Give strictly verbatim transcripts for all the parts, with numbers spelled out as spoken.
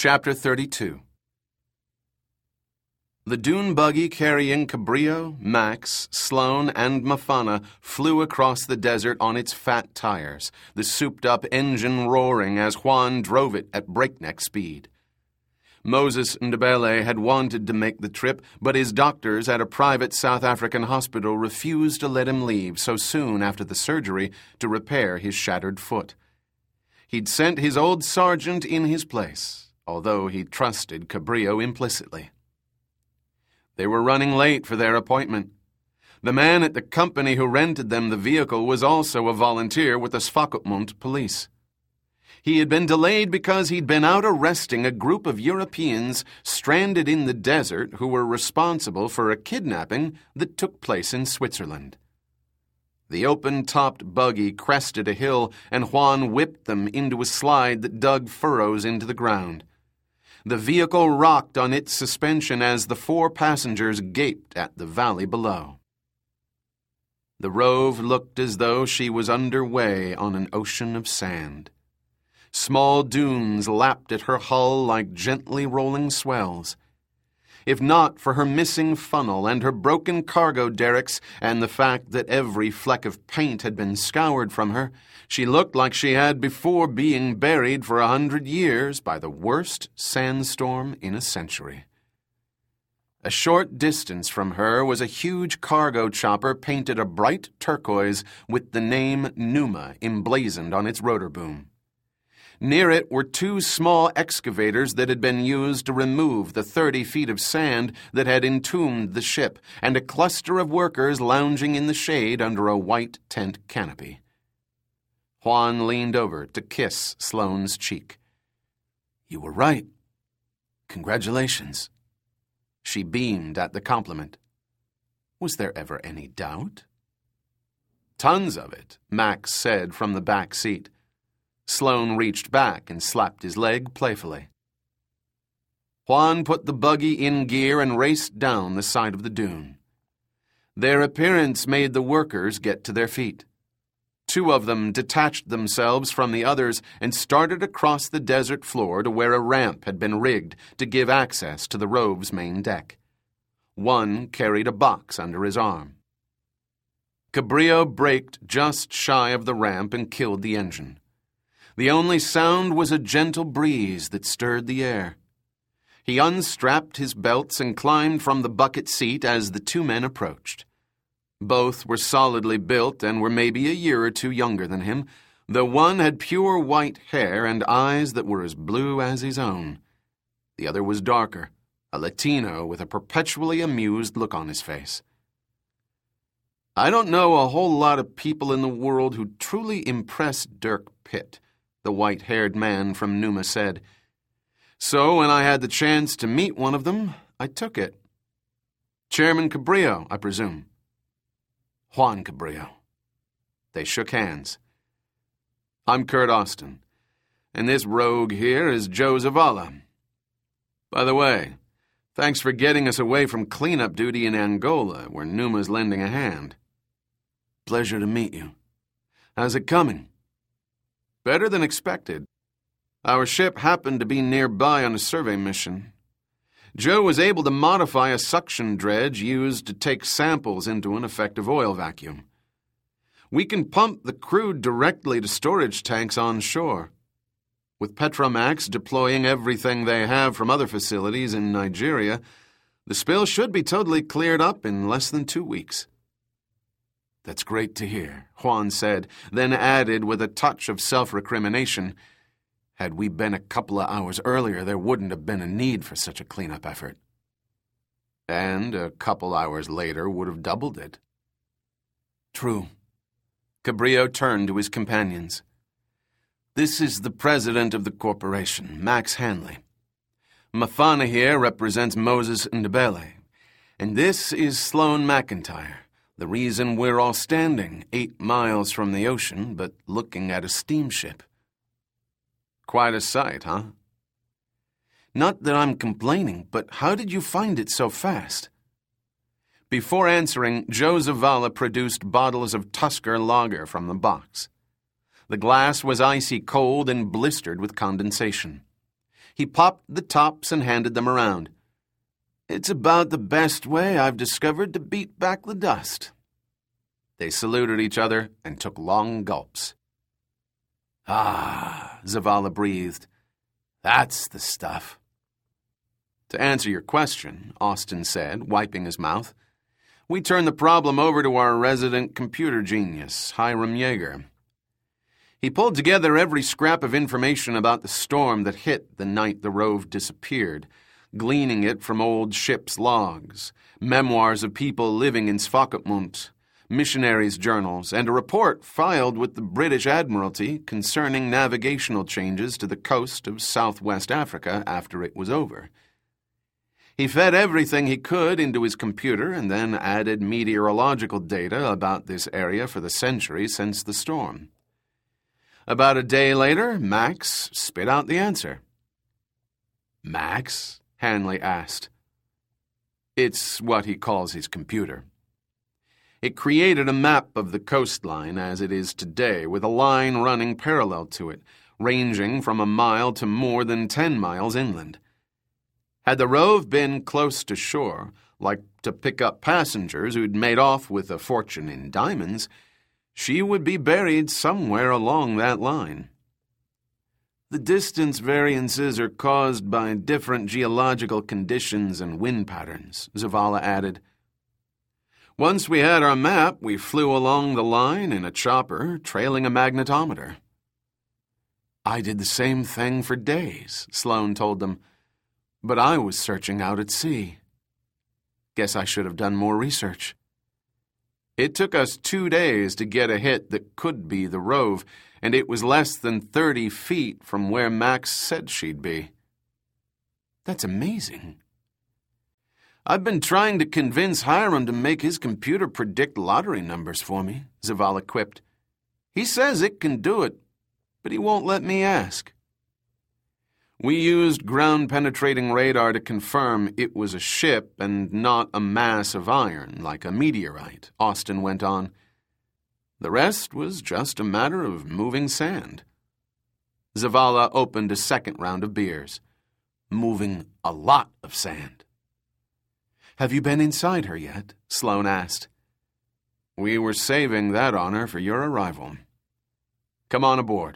Chapter thirty-two. The dune buggy carrying Cabrillo, Max, Sloan, and Mafana flew across the desert on its fat tires, the souped-up engine roaring as Juan drove it at breakneck speed. Moses Ndebele had wanted to make the trip, but his doctors at a private South African hospital refused to let him leave so soon after the surgery to repair his shattered foot. He'd sent his old sergeant in his place, although he trusted Cabrillo implicitly. They were running late for their appointment. The man at the company who rented them the vehicle was also a volunteer with the Swakopmund police. He had been delayed because he'd been out arresting a group of Europeans stranded in the desert who were responsible for a kidnapping that took place in Switzerland. The open-topped buggy crested a hill, and Juan whipped them into a slide that dug furrows into the ground. The vehicle rocked on its suspension as the four passengers gaped at the valley below. The Rove looked as though she was underway on an ocean of sand. Small dunes lapped at her hull like gently rolling swells. If not for her missing funnel and her broken cargo derricks and the fact that every fleck of paint had been scoured from her, she looked like she had before being buried for a hundred years by the worst sandstorm in a century. A short distance from her was a huge cargo chopper painted a bright turquoise with the name Numa emblazoned on its rotor boom. Near it were two small excavators that had been used to remove the thirty feet of sand that had entombed the ship, and a cluster of workers lounging in the shade under a white tent canopy. Juan leaned over to kiss Sloane's cheek. "You were right. Congratulations." She beamed at the compliment. Was there ever any doubt? "Tons of it," Max said from the back seat. Sloane reached back and slapped his leg playfully. Juan put the buggy in gear and raced down the side of the dune. Their appearance made the workers get to their feet. Two of them detached themselves from the others and started across the desert floor to where a ramp had been rigged to give access to the Rove's main deck. One carried a box under his arm. Cabrillo braked just shy of the ramp and killed the engine. The only sound was a gentle breeze that stirred the air. He unstrapped his belts and climbed from the bucket seat as the two men approached. Both were solidly built and were maybe a year or two younger than him, though one had pure white hair and eyes that were as blue as his own. The other was darker, a Latino with a perpetually amused look on his face. "I don't know a whole lot of people in the world who truly impress Dirk Pitt," the white-haired man from Numa said. "So when I had the chance to meet one of them, I took it. Chairman Cabrillo, I presume." "Juan Cabrillo." They shook hands. "I'm Kurt Austin, and this rogue here is Joe Zavala. By the way, thanks for getting us away from cleanup duty in Angola, where Numa's lending a hand." "Pleasure to meet you. How's it coming?" "Better than expected. Our ship happened to be nearby on a survey mission. Joe was able to modify a suction dredge used to take samples into an effective oil vacuum. We can pump the crude directly to storage tanks on shore. With Petromax deploying everything they have from other facilities in Nigeria, the spill should be totally cleared up in less than two weeks. "That's great to hear," Juan said, then added with a touch of self-recrimination, "Had we been a couple of hours earlier, there wouldn't have been a need for such a cleanup effort." "And a couple hours later would have doubled it." "True." Cabrillo turned to his companions. "This is the president of the corporation, Max Hanley. Mafana here represents Moses Ndebele, and this is Sloane McIntyre. The reason we're all standing eight miles from the ocean but looking at a steamship." "Quite a sight, huh?" "Not that I'm complaining, but how did you find it so fast?" Before answering, Joe Zavala produced bottles of Tusker lager from the box. The glass was icy cold and blistered with condensation. He popped the tops and handed them around. "It's about the best way I've discovered to beat back the dust." They saluted each other and took long gulps. "Ah," Zavala breathed. "That's the stuff." "To answer your question," Austin said, wiping his mouth, "we turned the problem over to our resident computer genius, Hiram Yeager. He pulled together every scrap of information about the storm that hit the night the Rove disappeared, gleaning it from old ship's logs, memoirs of people living in Svakopmund, missionaries' journals, and a report filed with the British Admiralty concerning navigational changes to the coast of southwest Africa after it was over. He fed everything he could into his computer and then added meteorological data about this area for the century since the storm. About a day later, Max spit out the answer." "Max?" Hanley asked. "It's what he calls his computer. It created a map of the coastline as it is today, with a line running parallel to it, ranging from a mile to more than ten miles inland. Had the Rove been close to shore, like to pick up passengers who'd made off with a fortune in diamonds, she would be buried somewhere along that line. The distance variances are caused by different geological conditions and wind patterns," Zavala added. "Once we had our map, we flew along the line in a chopper, trailing a magnetometer." "I did the same thing for days," Sloan told them, "but I was searching out at sea. Guess I should have done more research. It took us two days to get a hit that could be the Rove, and it was less than thirty feet from where Max said she'd be." "That's amazing." "I've been trying to convince Hiram to make his computer predict lottery numbers for me," Zavala quipped. "He says it can do it, but he won't let me ask." "We used ground-penetrating radar to confirm it was a ship and not a mass of iron, like a meteorite," Austin went on. "The rest was just a matter of moving sand." Zavala opened a second round of beers. "Moving a lot of sand." "Have you been inside her yet?" Sloan asked. "We were saving that honor for your arrival. Come on aboard."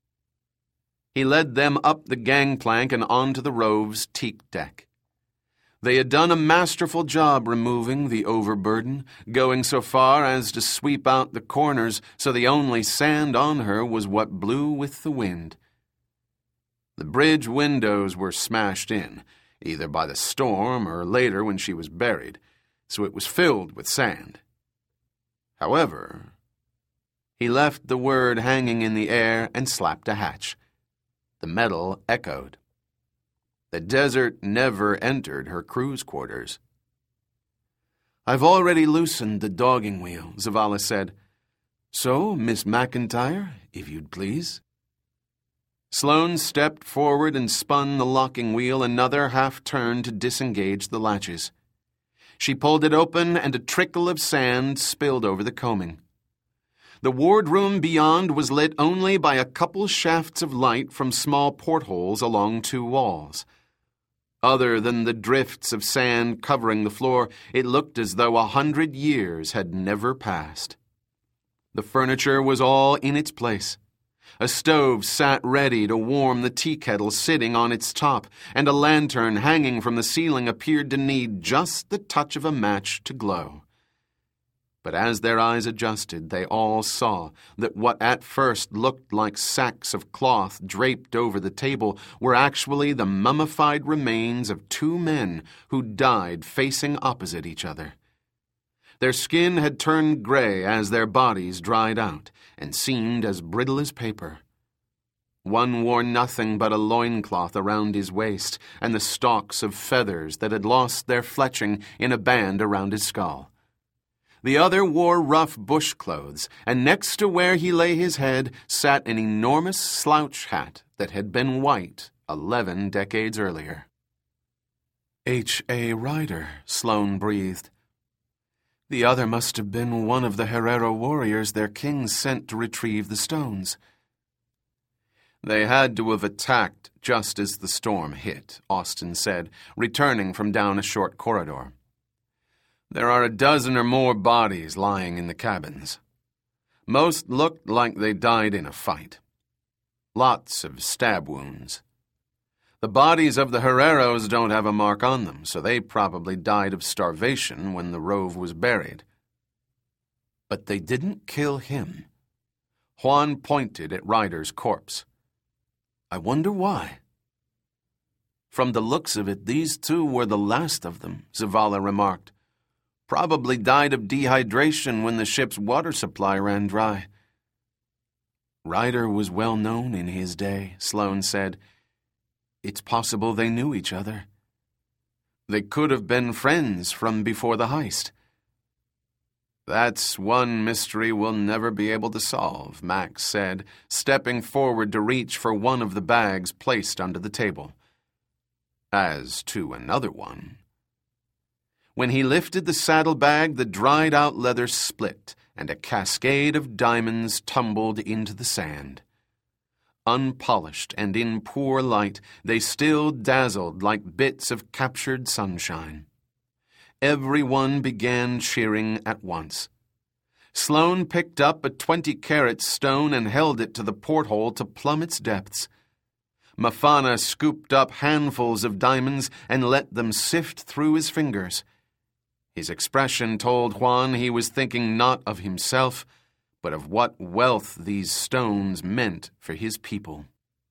He led them up the gangplank and onto the Rove's teak deck. They had done a masterful job removing the overburden, going so far as to sweep out the corners so the only sand on her was what blew with the wind. The bridge windows were smashed in, either by the storm or later when she was buried, so it was filled with sand. However, he left the word hanging in the air and slapped a hatch. The metal echoed. The desert never entered her crew's quarters. "I've already loosened the dogging wheel," Zavala said. "So, Miss McIntyre, if you'd please." Sloan stepped forward and spun the locking wheel another half-turn to disengage the latches. She pulled it open and a trickle of sand spilled over the combing. The wardroom beyond was lit only by a couple shafts of light from small portholes along two walls. Other than the drifts of sand covering the floor, it looked as though a hundred years had never passed. The furniture was all in its place. A stove sat ready to warm the tea kettle sitting on its top, and a lantern hanging from the ceiling appeared to need just the touch of a match to glow. But as their eyes adjusted, they all saw that what at first looked like sacks of cloth draped over the table were actually the mummified remains of two men who died facing opposite each other. Their skin had turned gray as their bodies dried out and seemed as brittle as paper. One wore nothing but a loincloth around his waist and the stalks of feathers that had lost their fletching in a band around his skull. The other wore rough bush clothes, and next to where he lay his head sat an enormous slouch hat that had been white eleven decades earlier. H A Ryder, Sloan breathed. The other must have been one of the Herero warriors their king sent to retrieve the stones. They had to have attacked just as the storm hit, Austin said, returning from down a short corridor. There are a dozen or more bodies lying in the cabins. Most looked like they died in a fight. Lots of stab wounds. The bodies of the Herreros don't have a mark on them, so they probably died of starvation when the rove was buried. But they didn't kill him. Juan pointed at Ryder's corpse. I wonder why. From the looks of it, these two were the last of them, Zavala remarked. Probably died of dehydration when the ship's water supply ran dry. Ryder was well known in his day, Sloane said. It's possible they knew each other. They could have been friends from before the heist. That's one mystery we'll never be able to solve, Max said, stepping forward to reach for one of the bags placed under the table. As to another one. When he lifted the saddlebag, the dried-out leather split, and a cascade of diamonds tumbled into the sand. Unpolished and in poor light, they still dazzled like bits of captured sunshine. Everyone began cheering at once. Sloane picked up a twenty-carat stone and held it to the porthole to plumb its depths. Mafana scooped up handfuls of diamonds and let them sift through his fingers. His expression told Juan he was thinking not of himself, but of what wealth these stones meant for his people.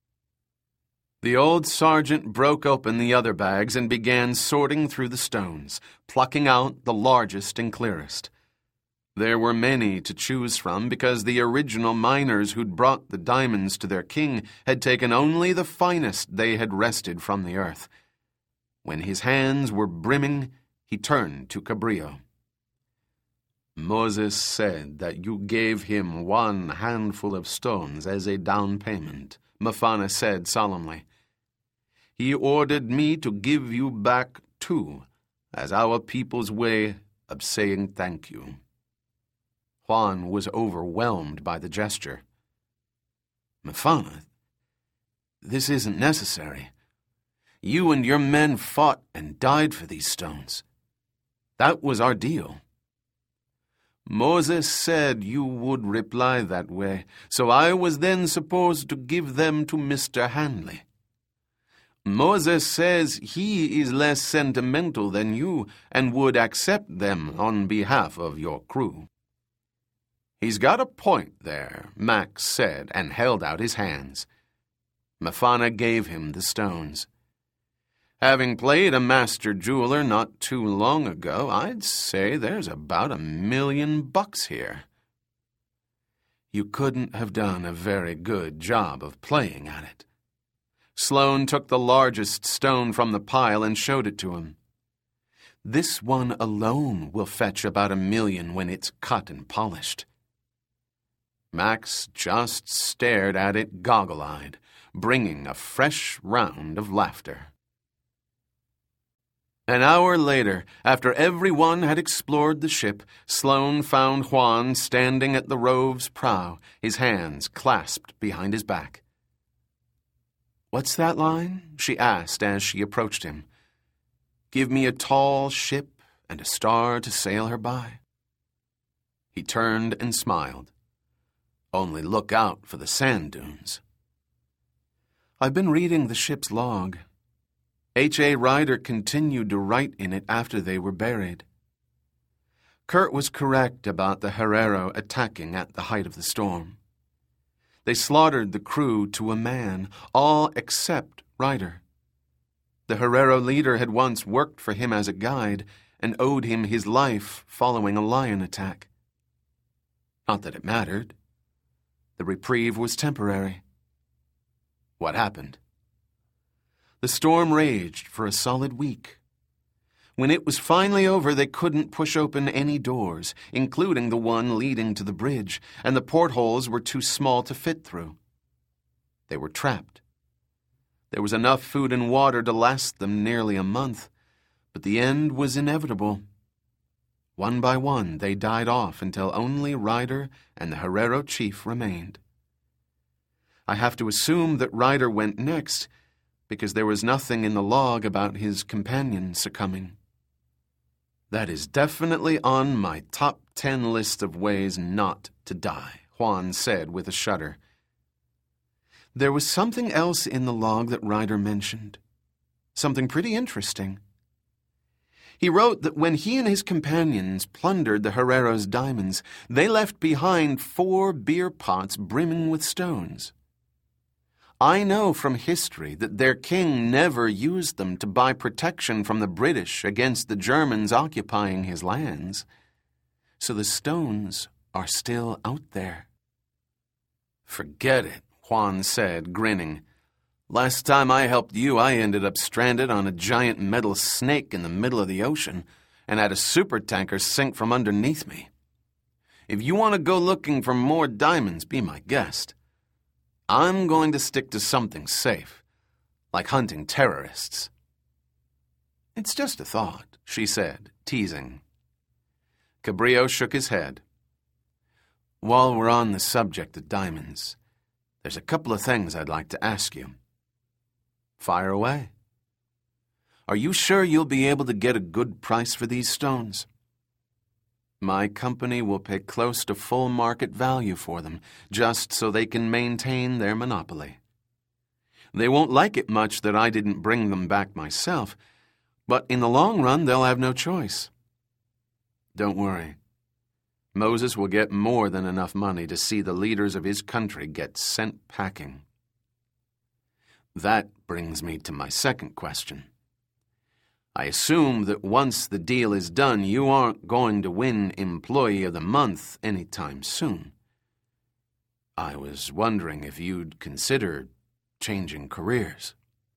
The old sergeant broke open the other bags and began sorting through the stones, plucking out the largest and clearest. There were many to choose from because the original miners who'd brought the diamonds to their king had taken only the finest they had wrested from the earth. When his hands were brimming, he turned to Cabrillo. Moses said that you gave him one handful of stones as a down payment, Mafana said solemnly. He ordered me to give you back two, as our people's way of saying thank you. Juan was overwhelmed by the gesture. Mafana, this isn't necessary. You and your men fought and died for these stones. That was our deal. Moses said you would reply that way, so I was then supposed to give them to Mister Hanley. Moses says he is less sentimental than you and would accept them on behalf of your crew. He's got a point there, Max said, and held out his hands. Mafana gave him the stones. Having played a master jeweler not too long ago, I'd say there's about a million bucks here. You couldn't have done a very good job of playing at it. Sloane took the largest stone from the pile and showed it to him. This one alone will fetch about a million when it's cut and polished. Max just stared at it goggle-eyed, bringing a fresh round of laughter. An hour later, after everyone had explored the ship, Sloane found Juan standing at the rove's prow, his hands clasped behind his back. What's that line? She asked as she approached him. Give me a tall ship and a star to sail her by. He turned and smiled. Only look out for the sand dunes. I've been reading the ship's log. H A Ryder continued to write in it after they were buried. Kurt was correct about the Herrero attacking at the height of the storm. They slaughtered the crew to a man, all except Ryder. The Herrero leader had once worked for him as a guide and owed him his life following a lion attack. Not that it mattered. The reprieve was temporary. What happened? The storm raged for a solid week. When it was finally over, they couldn't push open any doors, including the one leading to the bridge, and the portholes were too small to fit through. They were trapped. There was enough food and water to last them nearly a month, but the end was inevitable. One by one, they died off until only Ryder and the Herrero chief remained. I have to assume that Ryder went next, because there was nothing in the log about his companion succumbing. That is definitely on my top ten list of ways not to die, Juan said with a shudder. There was something else in the log that Ryder mentioned. Something pretty interesting. He wrote that when he and his companions plundered the Herrero's diamonds, they left behind four beer pots brimming with stones. I know from history that their king never used them to buy protection from the British against the Germans occupying his lands. So the stones are still out there. Forget it, Juan said, grinning. Last time I helped you, I ended up stranded on a giant metal snake in the middle of the ocean and had a supertanker sink from underneath me. If you want to go looking for more diamonds, be my guest. I'm going to stick to something safe, like hunting terrorists. It's just a thought, she said, teasing. Cabrillo shook his head. While we're on the subject of diamonds, there's a couple of things I'd like to ask you. Fire away. Are you sure you'll be able to get a good price for these stones? My company will pay close to full market value for them, just so they can maintain their monopoly. They won't like it much that I didn't bring them back myself, but in the long run they'll have no choice. Don't worry. Moses will get more than enough money to see the leaders of his country get sent packing. That brings me to my second question. I assume that once the deal is done, you aren't going to win Employee of the Month anytime soon. I was wondering if you'd consider changing careers.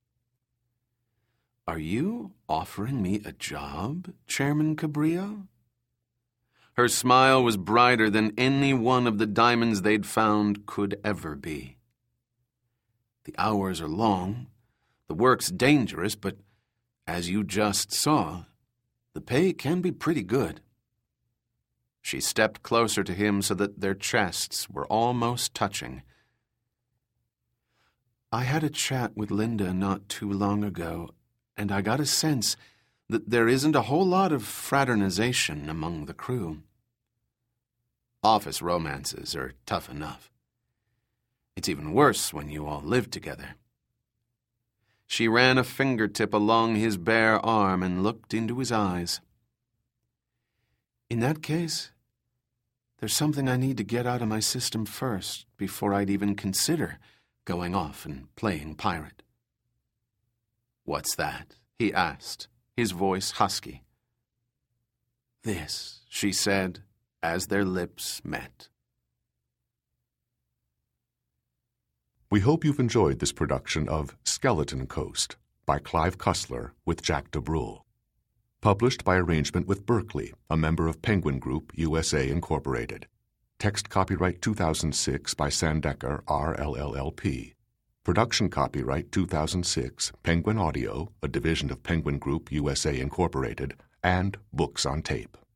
Are you offering me a job, Chairman Cabrillo? Her smile was brighter than any one of the diamonds they'd found could ever be. The hours are long, the work's dangerous, but as you just saw, the pay can be pretty good. She stepped closer to him so that their chests were almost touching. I had a chat with Linda not too long ago, and I got a sense that there isn't a whole lot of fraternization among the crew. Office romances are tough enough. It's even worse when you all live together. She ran a fingertip along his bare arm and looked into his eyes. In that case, there's something I need to get out of my system first before I'd even consider going off and playing pirate. What's that? He asked, his voice husky. This, she said, as their lips met. We hope you've enjoyed this production of Skeleton Coast by Clive Cussler with Jack DeBrule. Published by arrangement with Berkeley, a member of Penguin Group, U S A, Incorporated. Text copyright two thousand six by Sandecker, R L L L P. Production copyright two thousand six, Penguin Audio, a division of Penguin Group, U S A, Incorporated, and Books on Tape.